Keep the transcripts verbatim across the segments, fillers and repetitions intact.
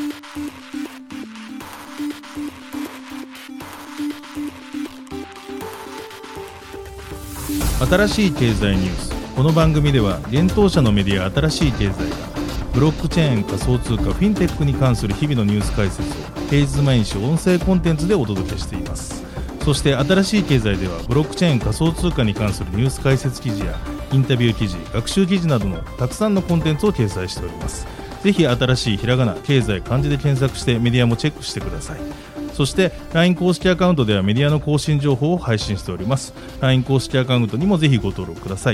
新しい経済ニュース。この番組では現当社のメディア新しい経済がブロックチェーン、仮想通貨、フィンテックに関する日々のニュース解説を平日毎日音声コンテンツでお届けしています。そして新しい経済ではブロックチェーン、仮想通貨に関するニュース解説記事やインタビュー記事、学習記事などのたくさんのコンテンツを掲載しております。ぜひ新しいひらがな、経済、漢字で検索してメディアもチェックしてください。そして ライン 公式アカウントではメディアの更新情報を配信しております。 ライン 公式アカウントにもぜひご登録ください。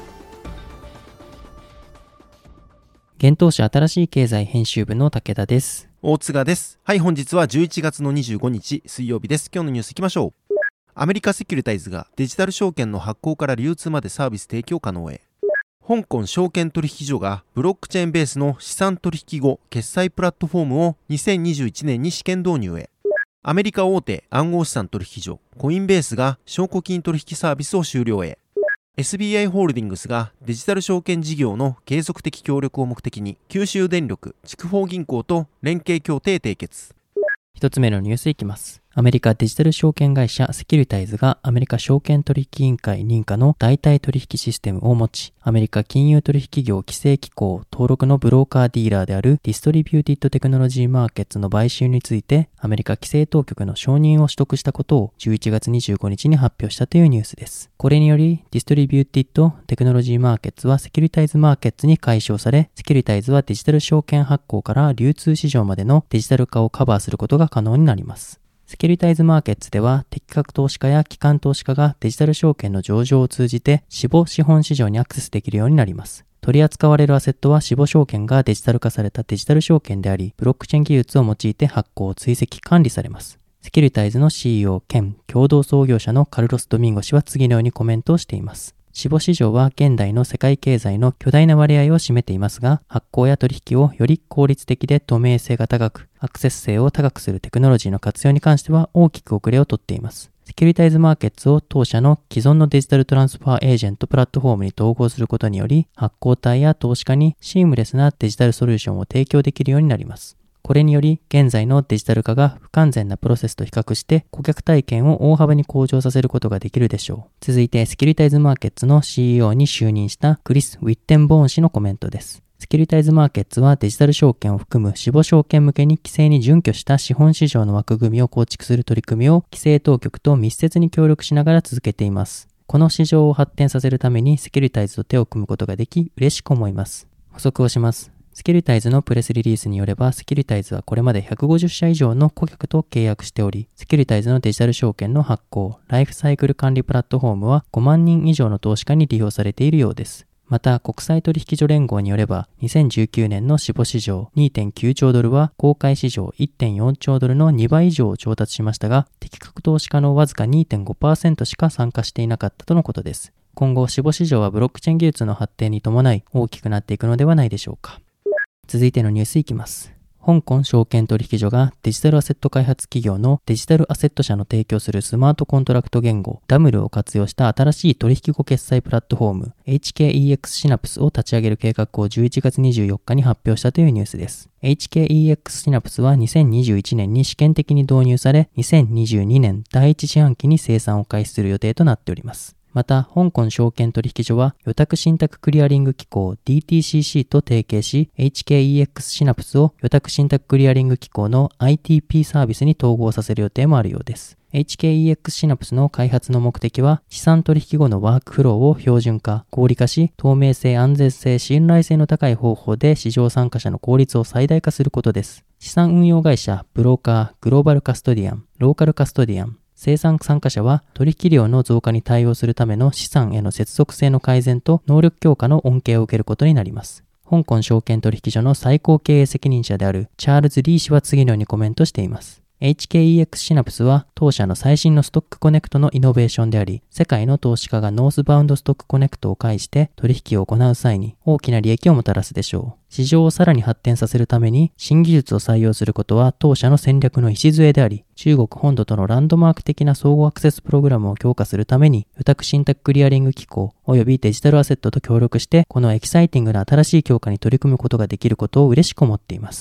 現当社新しい経済編集部の武田です。 大塚です。はい、本日はじゅういちがつのにじゅうごにち水曜日です。今日のニュースいきましょう。アメリカセキュリタイズがデジタル証券の発行から流通までサービス提供可能へ。香港証券取引所がブロックチェーンベースの資産取引後決済プラットフォームをにせんにじゅういちねんに試験導入へ。アメリカ大手暗号資産取引所コインベースが証拠金取引サービスを終了へ。エスビーアイ ホールディングスがデジタル証券事業の継続的協力を目的に九州電力、筑豊銀行と連携協定締結。 一つ目のニュースいきます。アメリカデジタル証券会社セキュリタイズがアメリカ証券取引委員会認可の代替取引システムを持ち、アメリカ金融取引業規制機構登録のブローカーディーラーであるディストリビューティッドテクノロジーマーケッツの買収についてアメリカ規制当局の承認を取得したことをじゅういちがつにじゅうごにちに発表したというニュースです。これによりディストリビューティッドテクノロジーマーケッツはセキュリタイズマーケッツに改称され、セキュリタイズはデジタル証券発行から流通市場までのデジタル化をカバーすることが可能になります。セキュリタイズマーケッツでは適格投資家や機関投資家がデジタル証券の上場を通じて死亡資本市場にアクセスできるようになります。取り扱われるアセットは死亡証券がデジタル化されたデジタル証券であり、ブロックチェーン技術を用いて発行、追跡、管理されます。セキュリタイズの シーイーオー 兼共同創業者のカルロス・ドミンゴ氏は次のようにコメントをしています。死亡市場は現代の世界経済の巨大な割合を占めていますが、発行や取引をより効率的で透明性が高く、アクセス性を高くするテクノロジーの活用に関しては大きく遅れをとっています。セキュリタイズマーケッツを当社の既存のデジタルトランスファーエージェントプラットフォームに統合することにより、発行体や投資家にシームレスなデジタルソリューションを提供できるようになります。これにより、現在のデジタル化が不完全なプロセスと比較して、顧客体験を大幅に向上させることができるでしょう。続いて、セキュリタイズマーケッツの シーイーオー に就任したクリス・ウィッテンボーン氏のコメントです。セキュリタイズマーケッツはデジタル証券を含む死亡証券向けに規制に準拠した資本市場の枠組みを構築する取り組みを規制当局と密接に協力しながら続けています。この市場を発展させるためにセキュリタイズと手を組むことができ、嬉しく思います。補足をします。セキュリタイズのプレスリリースによれば、セキュリタイズはこれまでひゃくごじゅっしゃ以上の顧客と契約しており、セキュリタイズのデジタル証券の発行、ライフサイクル管理プラットフォームはごまんにん以上の投資家に利用されているようです。また、国際取引所連合によれば、にせんじゅうきゅうねんの死亡市場 にてんきゅうちょうドルは、公開市場 いってんよんちょうドルのにばい以上を調達しましたが、適格投資家のわずか にてんごパーセント しか参加していなかったとのことです。今後、死亡市場はブロックチェーン技術の発展に伴い大きくなっていくのではないでしょうか。続いてのニュースいきます。香港証券取引所がデジタルアセット開発企業のデジタルアセット社の提供するスマートコントラクト言語 ダムル を活用した新しい取引後決済プラットフォーム エイチケーイーエックス シナプスを立ち上げる計画をじゅういちがつにじゅうよっかに発表したというニュースです。エイチケーイーエックス シナプスはにせんにじゅういちねんに試験的に導入され、にせんにじゅうにねんだいいち四半期に生産を開始する予定となっております。また、香港証券取引所は予託信託クリアリング機構 ディーティーシーシー と提携し、エイチケーイーエックス シナプスを予託信託クリアリング機構の アイティーピー サービスに統合させる予定もあるようです。エイチケーイーエックス シナプスの開発の目的は、資産取引後のワークフローを標準化、合理化し、透明性、安全性、信頼性の高い方法で市場参加者の効率を最大化することです。資産運用会社、ブローカー、グローバルカストディアン、ローカルカストディアン、生産参加者は取引量の増加に対応するための資産への接続性の改善と能力強化の恩恵を受けることになります。香港証券取引所の最高経営責任者であるチャールズ・リー氏は次のようにコメントしています。エイチケーイーエックス シナプスは当社の最新のストックコネクトのイノベーションであり、世界の投資家がノースバウンドストックコネクトを介して取引を行う際に大きな利益をもたらすでしょう。市場をさらに発展させるために新技術を採用することは当社の戦略の礎であり、中国本土とのランドマーク的な相互アクセスプログラムを強化するために、予託信託クリアリング機構及びデジタルアセットと協力して、このエキサイティングな新しい強化に取り組むことができることを嬉しく思っています。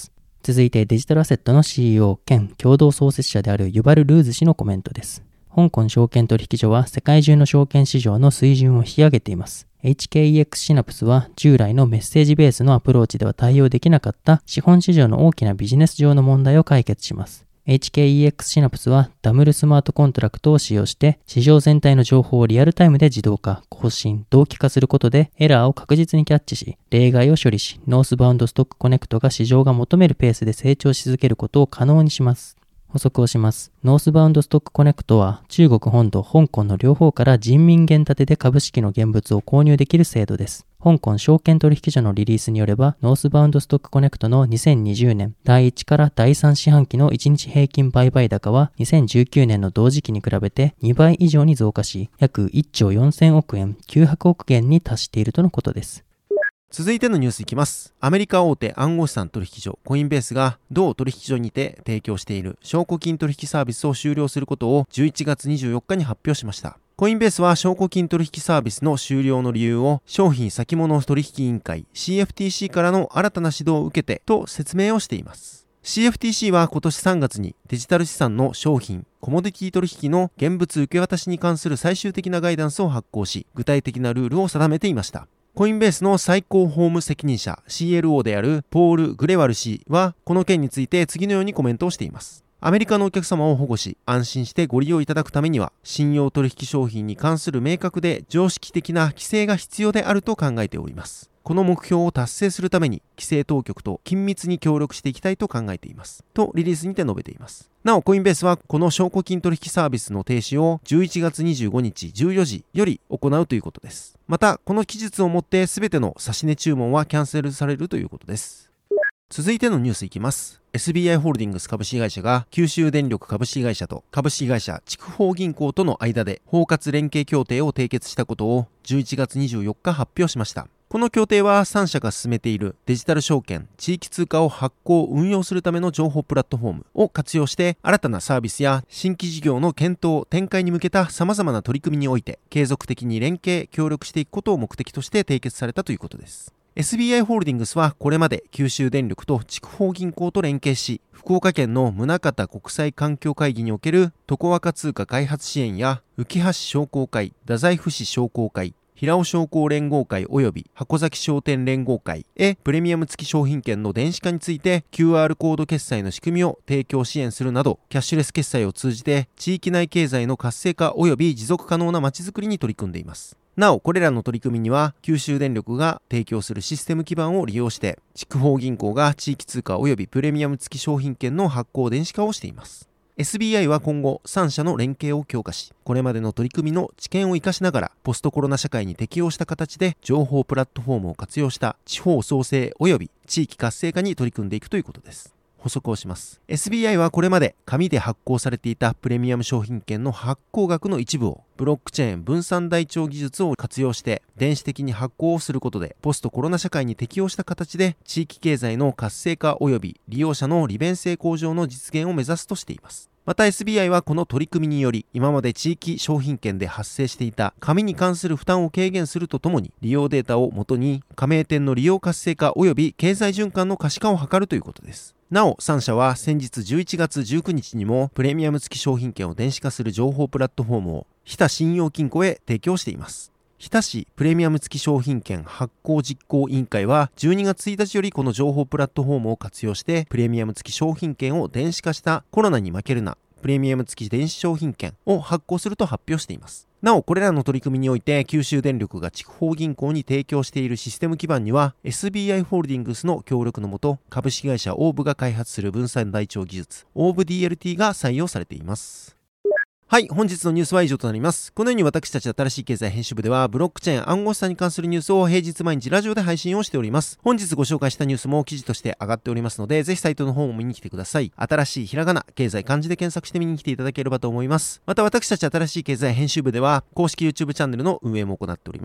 続いてデジタルアセットの シーイーオー 兼共同創設者であるユバル・ルーズ氏のコメントです。香港証券取引所は世界中の証券市場の水準を引き上げています。エイチケーイーエックス シナプスは従来のメッセージベースのアプローチでは対応できなかった資本市場の大きなビジネス上の問題を解決します。エイチケーイーエックス シナプスはダブルスマートコントラクトを使用して市場全体の情報をリアルタイムで自動化、更新、同期化することでエラーを確実にキャッチし、例外を処理し、ノースバウンドストックコネクトが市場が求めるペースで成長し続けることを可能にします。補足をします。ノースバウンドストックコネクトは中国本土、香港の両方から人民元建てで株式の現物を購入できる制度です。香港証券取引所のリリースによれば、ノースバウンドストックコネクトのにせんにじゅうねんだいいちからだいさん四半期のいちにち平均売買高はにせんじゅうきゅうねんの同時期に比べてにばい以上に増加し、約いっちょうよんせんおくえん、きゅうひゃくおくえんに達しているとのことです。 続いてのニュースいきます。アメリカ大手暗号資産取引所コインベースが同取引所にて提供している証拠金取引サービスを終了することをじゅういちがつにじゅうよっかに発表しました。コインベースは証拠金取引サービスの終了の理由を商品先物取引委員会 シーエフティーシー からの新たな指導を受けてと説明をしています。シーエフティーシー は今年さんがつにデジタル資産の商品、コモディティ取引の現物受け渡しに関する最終的なガイダンスを発行し、具体的なルールを定めていました。コインベースの最高法務責任者 シーエルオー であるポール・グレワル氏はこの件について次のようにコメントをしています。アメリカのお客様を保護し安心してご利用いただくためには信用取引商品に関する明確で常識的な規制が必要であると考えております。この目標を達成するために規制当局と緊密に協力していきたいと考えていますとリリースにて述べています。なおコインベースはこの証拠金取引サービスの停止をじゅういちがつにじゅうごにちじゅうよじより行うということです。またこの期日をもって全ての指値注文はキャンセルされるということです。続いてのニュースいきます。エスビーアイ ホールディングス株式会社が九州電力株式会社と株式会社筑豊銀行との間で包括連携協定を締結したことをじゅういちがつにじゅうよっか発表しました。この協定はさん社が進めているデジタル証券、地域通貨を発行・運用するための情報プラットフォームを活用して新たなサービスや新規事業の検討・展開に向けた様々な取り組みにおいて継続的に連携・協力していくことを目的として締結されたということです。エスビーアイ ホールディングスはこれまで九州電力と筑豊銀行と連携し、福岡県の宗像国際環境会議における常若通貨開発支援や浮橋商工会、太宰府市商工会、平尾商工連合会及び箱崎商店連合会へプレミアム付き商品券の電子化について キューアール コード決済の仕組みを提供支援するなど、キャッシュレス決済を通じて地域内経済の活性化及び持続可能なまちづくりに取り組んでいます。なおこれらの取り組みには九州電力が提供するシステム基盤を利用して筑豊銀行が地域通貨及びプレミアム付き商品券の発行電子化をしています。エスビーアイ は今後さん社の連携を強化し、これまでの取り組みの知見を生かしながらポストコロナ社会に適応した形で情報プラットフォームを活用した地方創生及び地域活性化に取り組んでいくということです。補足をします。エスビーアイ はこれまで紙で発行されていたプレミアム商品券の発行額の一部をブロックチェーン分散台帳技術を活用して電子的に発行をすることでポストコロナ社会に適応した形で地域経済の活性化及び利用者の利便性向上の実現を目指すとしています。また エスビーアイ はこの取り組みにより今まで地域商品券で発生していた紙に関する負担を軽減するとともに利用データをもとに加盟店の利用活性化及び経済循環の可視化を図るということです。なおさん社は先日じゅういちがつじゅうくにちにもプレミアム付き商品券を電子化する情報プラットフォームを日田信用金庫へ提供しています。日田市プレミアム付き商品券発行実行委員会はじゅうにがつついたちよりこの情報プラットフォームを活用してプレミアム付き商品券を電子化したコロナに負けるなプレミアム付き電子商品券を発行すると発表しています。なおこれらの取り組みにおいて九州電力が筑豊銀行に提供しているシステム基盤には エスビーアイ ホールディングスの協力のもと株式会社オーブが開発する分散台帳技術オーブ ディーエルティー が採用されています。はい、本日のニュースは以上となります。このように私たち新しい経済編集部ではブロックチェーン暗号資産に関するニュースを平日毎日ラジオで配信をしております。本日ご紹介したニュースも記事として上がっておりますので、ぜひサイトの方も見に来てください。新しいひらがな、経済漢字で検索して見に来ていただければと思います。また私たち新しい経済編集部では公式 YouTube チャンネルの運営も行っております。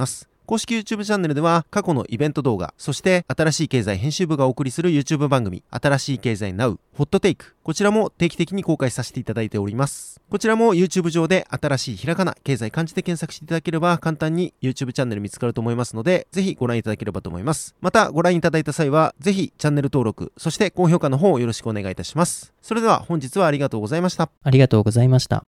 公式 YouTube チャンネルでは過去のイベント動画、そして新しい経済編集部がお送りする YouTube 番組、新しい経済 Now、ホットテイク、こちらも定期的に公開させていただいております。こちらも YouTube 上で新しいひらがな、経済漢字で検索していただければ簡単に YouTube チャンネル見つかると思いますので、ぜひご覧いただければと思います。またご覧いただいた際は、ぜひチャンネル登録、そして高評価の方をよろしくお願いいたします。それでは本日はありがとうございました。 ありがとうございました。